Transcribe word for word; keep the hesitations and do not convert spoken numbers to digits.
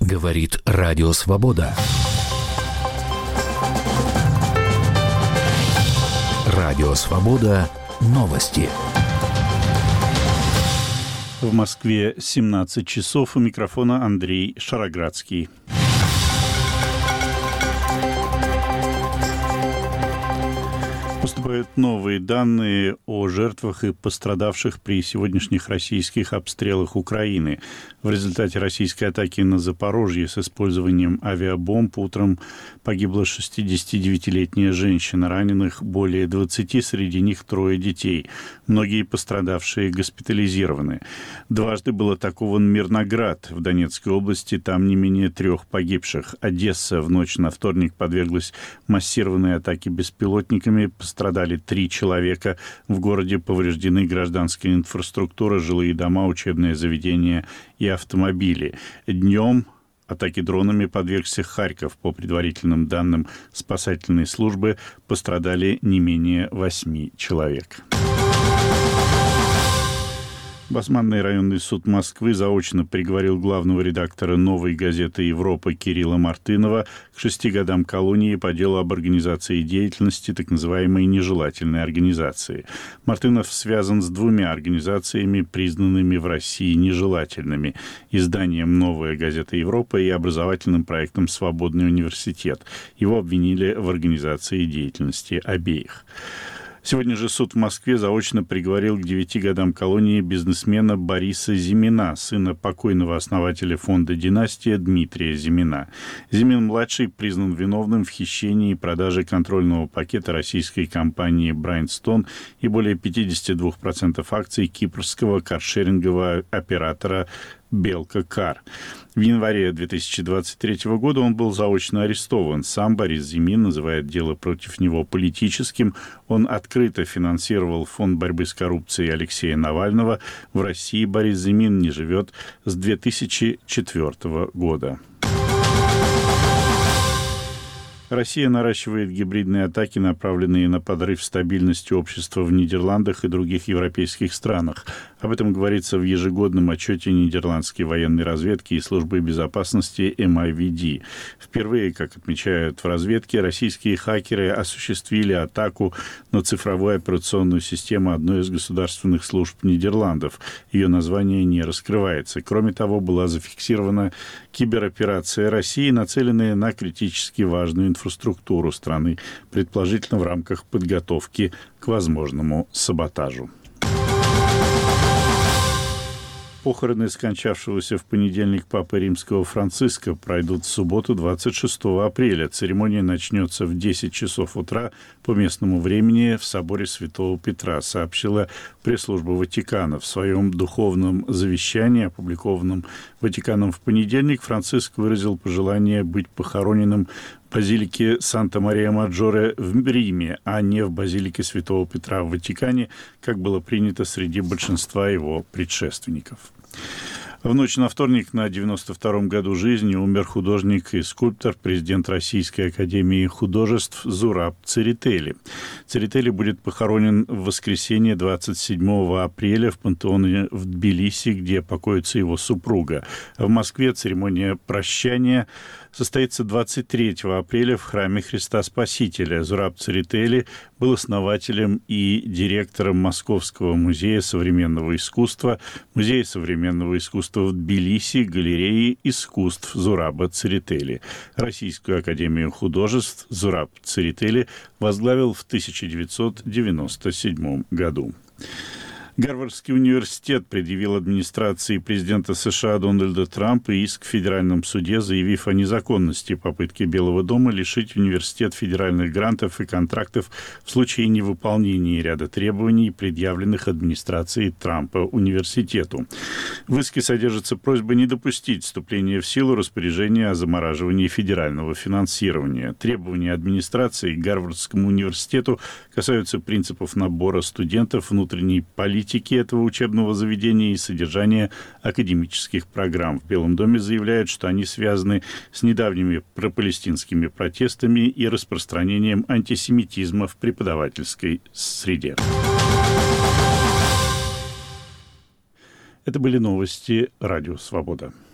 Говорит Радио Свобода. Радио Свобода. Новости. В Москве семнадцать часов. У микрофона Андрей Шароградский. Поступают новые данные о жертвах и пострадавших при сегодняшних российских обстрелах Украины. В результате российской атаки на Запорожье с использованием авиабомб утром погибла шестидесятидевятилетняя женщина. Раненых более двадцати, среди них трое детей. Многие пострадавшие госпитализированы. Дважды был атакован Мирноград в Донецкой области, там не менее трех погибших. Одесса в ночь на вторник подверглась массированной атаке беспилотниками. Пострадали три человека. В городе повреждены гражданская инфраструктура, жилые дома, учебные заведения и автомобили. Днем атаке дронами подвергся Харьков. По предварительным данным спасательной службы пострадали не менее восьми человек. Басманный районный суд Москвы заочно приговорил главного редактора «Новой газеты Европа» Кирилла Мартынова к шести годам колонии по делу об организации деятельности так называемой нежелательной организации. Мартынов связан с двумя организациями, признанными в России нежелательными: изданием «Новая газета Европа» и образовательным проектом «Свободный университет». Его обвинили в организации деятельности обеих. Сегодня же суд в Москве заочно приговорил к девяти годам колонии бизнесмена Бориса Зимина, сына покойного основателя фонда «Династия» Дмитрия Зимина. Зимин-младший признан виновным в хищении и продаже контрольного пакета российской компании «Брайнстон» и более пятьдесят два процента акций кипрского каршерингового оператора «Белка-Кар». В январе две тысячи двадцать третьего года он был заочно арестован. Сам Борис Зимин называет дело против него политическим. Он открыто финансировал фонд борьбы с коррупцией Алексея Навального. В России Борис Зимин не живет с две тысячи четвёртого года. Россия наращивает гибридные атаки, направленные на подрыв стабильности общества в Нидерландах и других европейских странах. Об этом говорится в ежегодном отчете нидерландской военной разведки и службы безопасности эм ай ви ди. Впервые, как отмечают в разведке, российские хакеры осуществили атаку на цифровую операционную систему одной из государственных служб Нидерландов. Ее название не раскрывается. Кроме того, была зафиксирована кибероперация России, нацеленная на критически важную инфраструктуру страны, предположительно в рамках подготовки к возможному саботажу. Похороны скончавшегося в понедельник Папы Римского Франциска пройдут в субботу, двадцать шестого апреля. Церемония начнется в десять часов утра по местному времени в соборе Святого Петра, сообщила пресс-служба Ватикана. В своем духовном завещании, опубликованном Ватиканом в понедельник, Франциск выразил пожелание быть похороненным в базилике Санта-Мария-Маджоре в Риме, а не в базилике Святого Петра в Ватикане, как было принято среди большинства его предшественников. В ночь на вторник на девяносто втором году жизни умер художник и скульптор, президент Российской академии художеств Зураб Церетели. Церетели будет похоронен в воскресенье двадцать седьмого апреля в пантеоне в Тбилиси, где покоится его супруга. В Москве церемония прощания состоится двадцать третьего апреля в храме Христа Спасителя. Зураб Церетели был основателем и директором Московского музея современного искусства, Музея современного искусства в Тбилиси, галереи искусств Зураба Церетели. Российскую академию художеств Зураб Церетели возглавил в тысяча девятьсот девяносто седьмом году. Гарвардский университет предъявил администрации президента США Дональда Трампа иск в федеральном суде, заявив о незаконности попытки Белого дома лишить университет федеральных грантов и контрактов в случае невыполнения ряда требований, предъявленных администрацией Трампа университету. В иске содержится просьба не допустить вступления в силу распоряжения о замораживании федерального финансирования. Требования администрации к Гарвардскому университету касаются принципов набора студентов, внутренней политики этого учебного заведения и содержания академических программ. В Белом доме заявляют, что они связаны с недавними пропалестинскими протестами и распространением антисемитизма в преподавательской среде. Это были новости Радио Свобода.